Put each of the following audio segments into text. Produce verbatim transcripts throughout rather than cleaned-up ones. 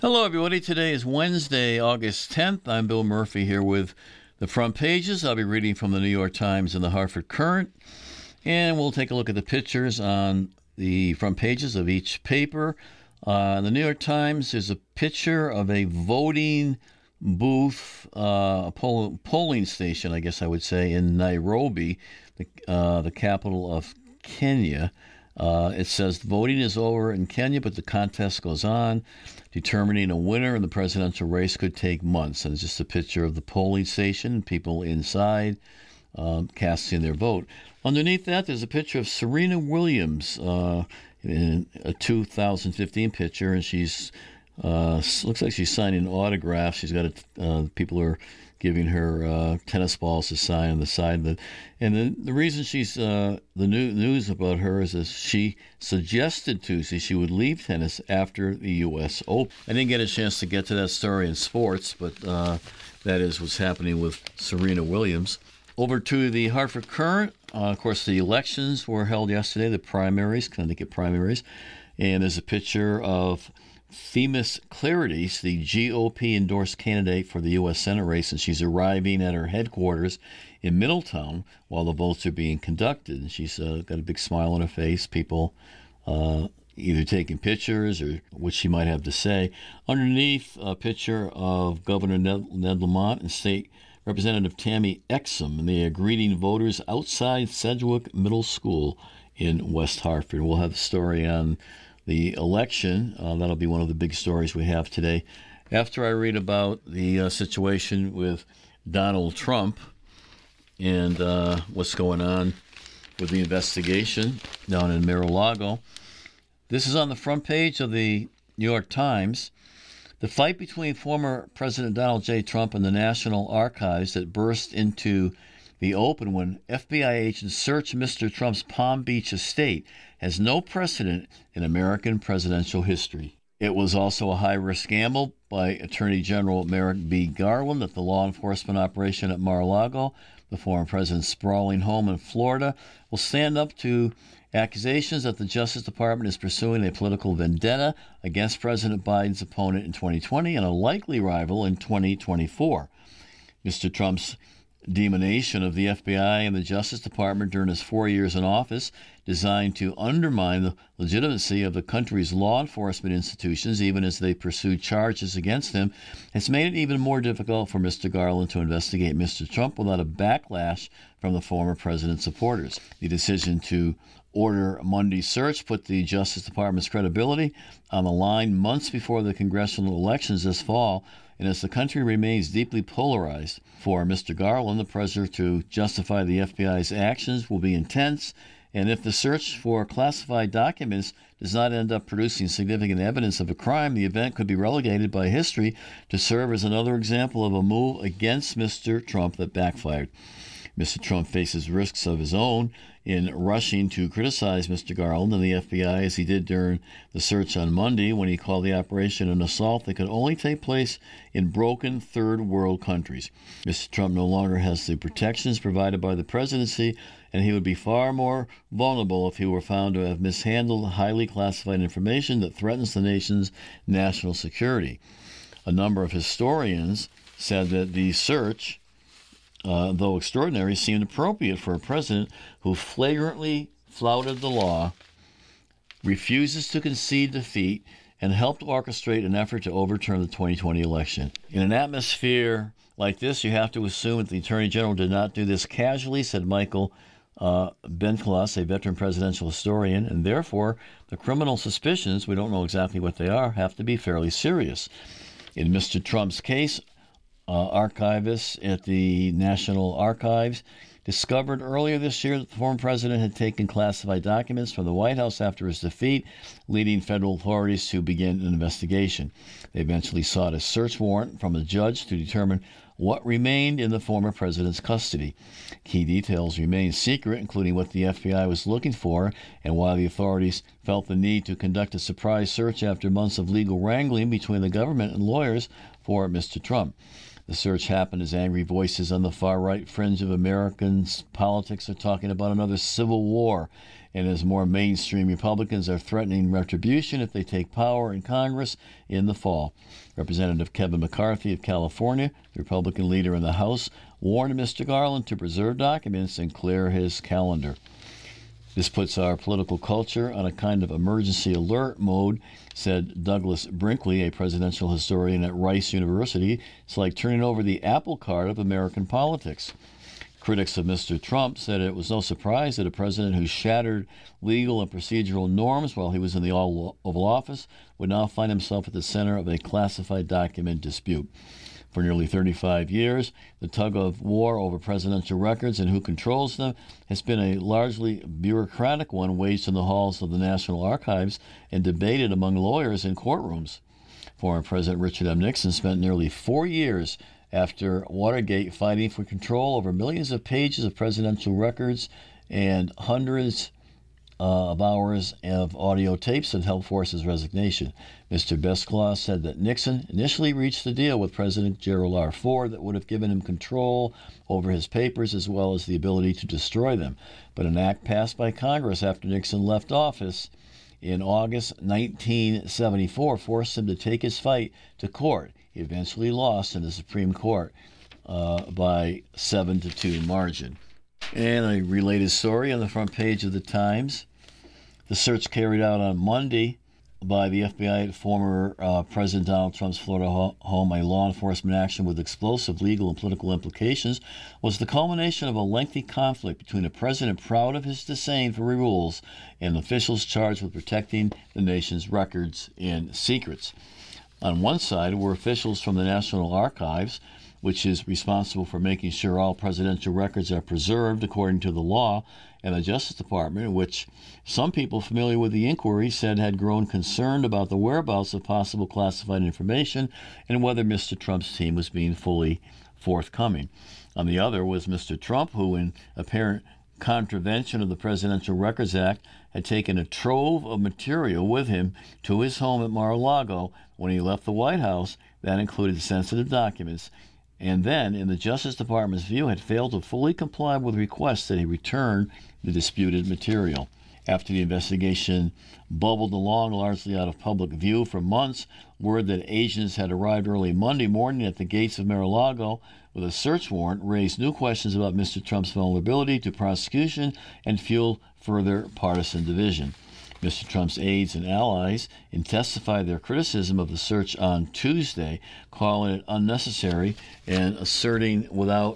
Hello, everybody. Today is Wednesday, August tenth. I'm Bill Murphy here with the front pages. I'll be reading from the New York Times and the Hartford Courant, and we'll take a look at the pictures on the front pages of each paper. Uh, in the New York Times, there's a picture of a voting booth, uh, a poll- polling station, I guess I would say, in Nairobi, the, uh, the capital of Kenya. Uh, it says voting is over in Kenya, but the contest goes on. Determining a winner in the presidential race could take months. And it's just a picture of the polling station, people inside um, casting their vote. Underneath that, there's a picture of Serena Williams uh, in a two thousand fifteen picture, and she's uh, looks like she's signing autographs. She's got a, uh, people are giving her uh, tennis balls to sign on the side. That, and the, the reason she's uh, the new, news about her is that she suggested Tuesday she would leave tennis after the U S Open. I didn't get a chance to get to that story in sports, but uh, that is what's happening with Serena Williams. Over to the Hartford Courant. Uh, of course, the elections were held yesterday, the primaries, Connecticut primaries, and there's a picture of Themis Clarides, the G O P-endorsed candidate for the U S Senate race, and she's arriving at her headquarters in Middletown while the votes are being conducted. And she's uh, got a big smile on her face, people uh, either taking pictures or what she might have to say. Underneath, a picture of Governor Ned, Ned Lamont and State Representative Tammy Exum, and they are greeting voters outside Sedgwick Middle School in West Hartford. We'll have a story on the election. Uh, that'll be one of the big stories we have today. After I read about the uh, situation with Donald Trump and uh, what's going on with the investigation down in Mar-a-Lago, this is on the front page of the New York Times. The fight between former President Donald J. Trump and the National Archives that burst into the open when F B I agents searched Mister Trump's Palm Beach estate has no precedent in American presidential history. It was also a high-risk gamble by Attorney General Merrick B. Garland that the law enforcement operation at Mar-a-Lago, the former president's sprawling home in Florida, will stand up to accusations that the Justice Department is pursuing a political vendetta against President Biden's opponent in twenty twenty and a likely rival in twenty twenty-four. Mister Trump's demonation of the F B I and the Justice Department during his four years in office, designed to undermine the legitimacy of the country's law enforcement institutions even as they pursue charges against him, has made it even more difficult for Mister Garland to investigate Mister Trump without a backlash from the former president's supporters. The decision to order Monday's search put the Justice Department's credibility on the line months before the congressional elections this fall, and as the country remains deeply polarized, for Mister Garland, the pressure to justify the F B I's actions will be intense, and if the search for classified documents does not end up producing significant evidence of a crime, the event could be relegated by history to serve as another example of a move against Mister Trump that backfired. Mister Trump faces risks of his own in rushing to criticize Mister Garland and the F B I, as he did during the search on Monday when he called the operation an assault that could only take place in broken third world countries. Mister Trump no longer has the protections provided by the presidency, and he would be far more vulnerable if he were found to have mishandled highly classified information that threatens the nation's national security. A number of historians said that the search, Uh, though extraordinary, seemed appropriate for a president who flagrantly flouted the law, refuses to concede defeat, and helped orchestrate an effort to overturn the twenty twenty election. In an atmosphere like this, you have to assume that the Attorney General did not do this casually, said Michael uh, Benklas, a veteran presidential historian, and therefore the criminal suspicions, we don't know exactly what they are, have to be fairly serious. In Mister Trump's case, Uh, archivists at the National Archives discovered earlier this year that the former president had taken classified documents from the White House after his defeat, leading federal authorities to begin an investigation. They eventually sought a search warrant from a judge to determine what remained in the former president's custody. Key details remain secret, including what the F B I was looking for and why the authorities felt the need to conduct a surprise search after months of legal wrangling between the government and lawyers for Mister Trump. The search happened as angry voices on the far-right fringe of American politics are talking about another civil war and as more mainstream Republicans are threatening retribution if they take power in Congress in the fall. Representative Kevin McCarthy of California, the Republican leader in the House, warned Mister Garland to preserve documents and clear his calendar. This puts our political culture on a kind of emergency alert mode, said Douglas Brinkley, a presidential historian at Rice University. It's like turning over the apple cart of American politics. Critics of Mister Trump said it was no surprise that a president who shattered legal and procedural norms while he was in the Oval Office would now find himself at the center of a classified document dispute. For nearly thirty-five years, the tug of war over presidential records and who controls them has been a largely bureaucratic one waged in the halls of the National Archives and debated among lawyers in courtrooms. Former President Richard M. Nixon spent nearly four years after Watergate fighting for control over millions of pages of presidential records and hundreds uh, of hours of audio tapes that helped force his resignation. Mister Besclaw said that Nixon initially reached a deal with President Gerald R. Ford that would have given him control over his papers as well as the ability to destroy them. But an act passed by Congress after Nixon left office in August nineteen seventy-four forced him to take his fight to court. He eventually lost in the Supreme Court uh, by seven to two margin. And a related story on the front page of the Times. The search carried out on Monday by the F B I at former uh, President Donald Trump's Florida ho- home, a law enforcement action with explosive legal and political implications, was the culmination of a lengthy conflict between a president proud of his disdain for rules and officials charged with protecting the nation's records and secrets. On one side were officials from the National Archives, which is responsible for making sure all presidential records are preserved according to the law, and the Justice Department, which some people familiar with the inquiry said had grown concerned about the whereabouts of possible classified information and whether Mister Trump's team was being fully forthcoming. On the other was Mister Trump, who, in apparent contravention of the Presidential Records Act, had taken a trove of material with him to his home at Mar-a-Lago when he left the White House. That included sensitive documents, and then, in the Justice Department's view, had failed to fully comply with requests that he return the disputed material. After the investigation bubbled along largely out of public view for months, word that agents had arrived early Monday morning at the gates of Mar-a-Lago with a search warrant raised new questions about Mister Trump's vulnerability to prosecution and fueled further partisan division. Mister Trump's aides and allies intensified their criticism of the search on Tuesday, calling it unnecessary and asserting without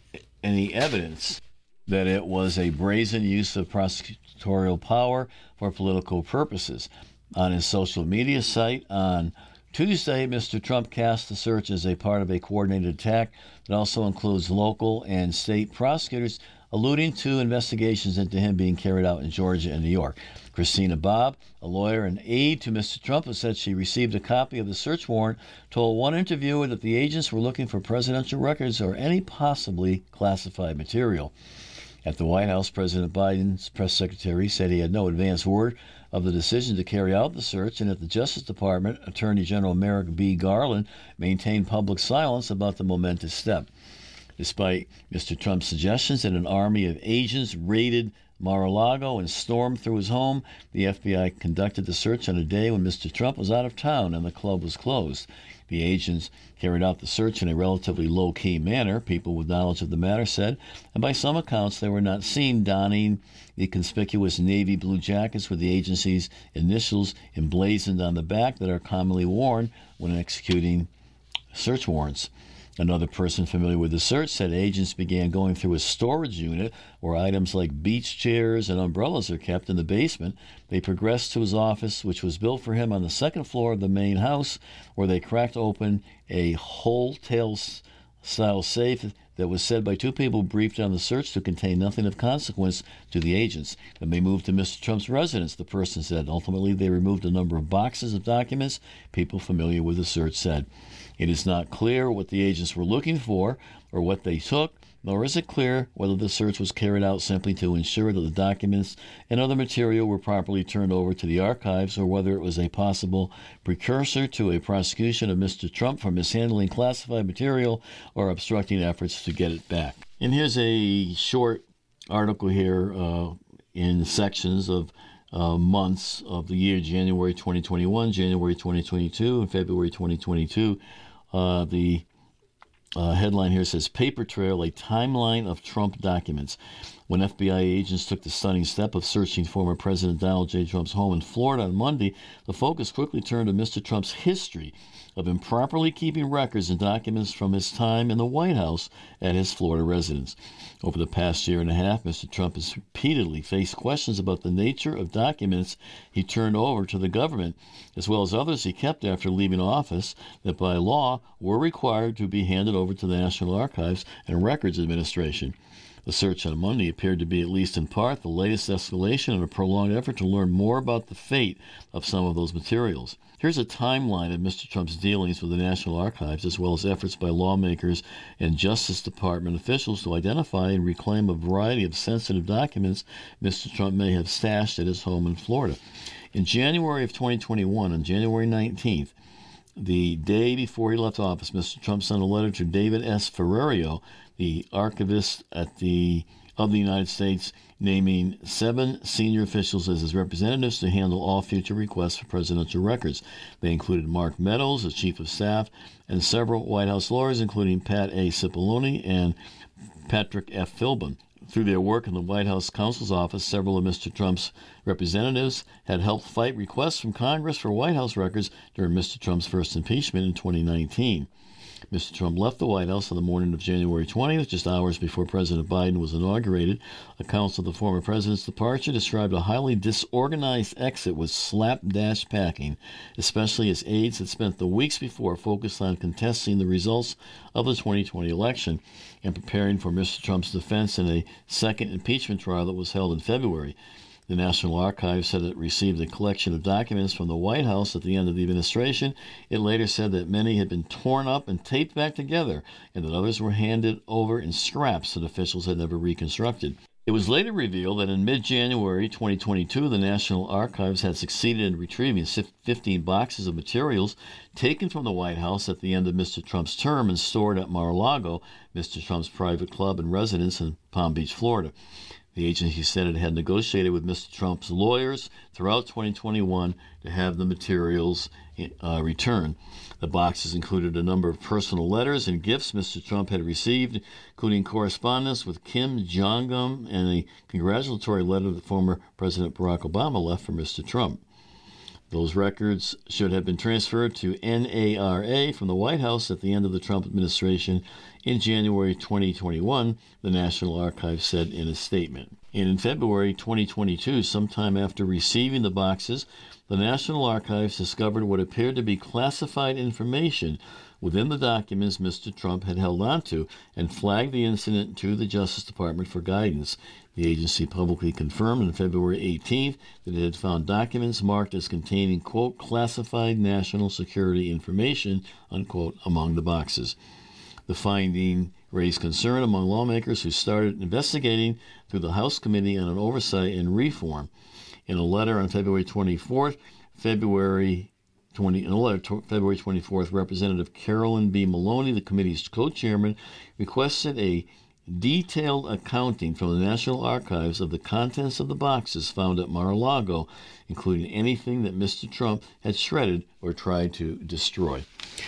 any evidence that it was a brazen use of prosecutorial power for political purposes. On his social media site on Tuesday, Mister Trump cast the search as a part of a coordinated attack that also includes local and state prosecutors, alluding to investigations into him being carried out in Georgia and New York. Christina Bobb, a lawyer and aide to Mister Trump, who said she received a copy of the search warrant, told one interviewer that the agents were looking for presidential records or any possibly classified material. At the White House, President Biden's press secretary said he had no advance word of the decision to carry out the search, and at the Justice Department, Attorney General Merrick B. Garland maintained public silence about the momentous step. Despite Mister Trump's suggestions that an army of agents raided Mar-a-Lago and stormed through his home, the F B I conducted the search on a day when Mister Trump was out of town and the club was closed. The agents carried out the search in a relatively low-key manner, people with knowledge of the matter said, and by some accounts they were not seen donning the conspicuous navy blue jackets with the agency's initials emblazoned on the back that are commonly worn when executing search warrants. Another person familiar with the search said agents began going through a storage unit where items like beach chairs and umbrellas are kept in the basement. They progressed to his office, which was built for him on the second floor of the main house, where they cracked open a wholesale-style safe that was said by two people briefed on the search to contain nothing of consequence to the agents. Then they moved to Mister Trump's residence, the person said. Ultimately, they removed a number of boxes of documents, people familiar with the search said. It is not clear what the agents were looking for or what they took, nor is it clear whether the search was carried out simply to ensure that the documents and other material were properly turned over to the archives, or whether it was a possible precursor to a prosecution of Mister Trump for mishandling classified material or obstructing efforts to get it back. And here's a short article here uh, in sections of uh, months of the year, January twenty twenty-one, January twenty twenty-two, and February twenty twenty-two. Uh, the uh, headline here says, Paper Trail, a timeline of Trump documents. When F B I agents took the stunning step of searching former President Donald J. Trump's home in Florida on Monday, the focus quickly turned to Mister Trump's history of improperly keeping records and documents from his time in the White House at his Florida residence. Over the past year and a half, Mister Trump has repeatedly faced questions about the nature of documents he turned over to the government, as well as others he kept after leaving office that by law were required to be handed over to the National Archives and Records Administration. The search on Monday appeared to be, at least in part, the latest escalation in a prolonged effort to learn more about the fate of some of those materials. Here's a timeline of Mister Trump's dealings with the National Archives, as well as efforts by lawmakers and Justice Department officials to identify and reclaim a variety of sensitive documents Mister Trump may have stashed at his home in Florida. In January of twenty twenty-one, on January nineteenth, the day before he left office, Mister Trump sent a letter to David S. Ferrario, the archivist at the of the United States, naming seven senior officials as his representatives to handle all future requests for presidential records. They included Mark Meadows, as chief of staff, and several White House lawyers, including Pat A. Cipollone and Patrick F. Philbin. Through their work in the White House counsel's office, several of Mister Trump's representatives had helped fight requests from Congress for White House records during Mister Trump's first impeachment in twenty nineteen. Mister Trump left the White House on the morning of January twentieth, just hours before President Biden was inaugurated. Accounts of the former president's departure described a highly disorganized exit with slapdash packing, especially as aides had spent the weeks before focused on contesting the results of the twenty twenty election and preparing for Mister Trump's defense in a second impeachment trial that was held in February. The National Archives said it received a collection of documents from the White House at the end of the administration. It later said that many had been torn up and taped back together, and that others were handed over in scraps that officials had never reconstructed. It was later revealed that in mid-January twenty twenty-two, the National Archives had succeeded in retrieving fifteen boxes of materials taken from the White House at the end of Mister Trump's term and stored at Mar-a-Lago, Mister Trump's private club and residence in Palm Beach, Florida. The agency said it had negotiated with Mister Trump's lawyers throughout twenty twenty-one to have the materials uh, returned. The boxes included a number of personal letters and gifts Mister Trump had received, including correspondence with Kim Jong-un and a congratulatory letter that former President Barack Obama left for Mister Trump. Those records should have been transferred to N A R A from the White House at the end of the Trump administration in January twenty twenty-one, the National Archives said in a statement. And in February twenty twenty-two, sometime after receiving the boxes, the National Archives discovered what appeared to be classified information within the documents Mister Trump had held onto and flagged the incident to the Justice Department for guidance. The agency publicly confirmed on February eighteenth that it had found documents marked as containing, quote, classified national security information, unquote, among the boxes. The finding raised concern among lawmakers who started investigating through the House Committee on Oversight and Reform. In a letter on February twenty-fourth, February twenty, in a letter to February twenty-fourth, Representative Carolyn B. Maloney, the committee's co-chairman, requested a detailed accounting from the National Archives of the contents of the boxes found at Mar-a-Lago, including anything that Mister Trump had shredded or tried to destroy.